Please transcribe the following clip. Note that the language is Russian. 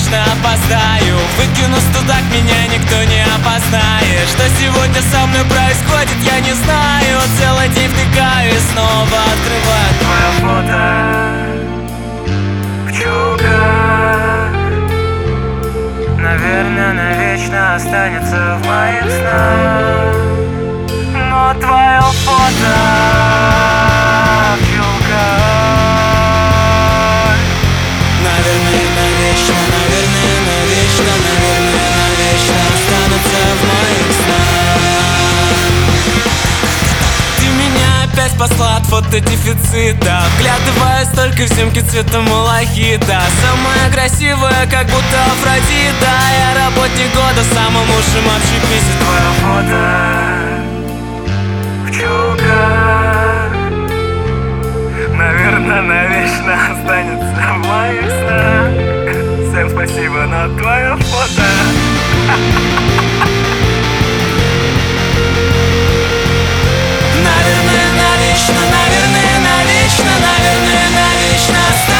навечно опоздаю. Выкину студак, меня никто не опознает. Что сегодня со мной происходит, я не знаю. Целый день втыкаю и снова открываю твое фото. Пчелка, наверное, навечно останется в моих снах. Но твое фото, пчелка, наверное, навечно, наверное, навечно, наверное, навечно останутся в моих снах. Ты меня опять спасла от фотодефицита. Вглядываюсь только в съемки цвета малахита. Самая красивая, как будто Афродита. Я работник года в самом лучшем общепите. Твое фото, пчелка, наверное, навечно останется в моих снах. Всем спасибо, на твое фото. Наверное, навечно, наверное, навечно, наверное, навечно останется.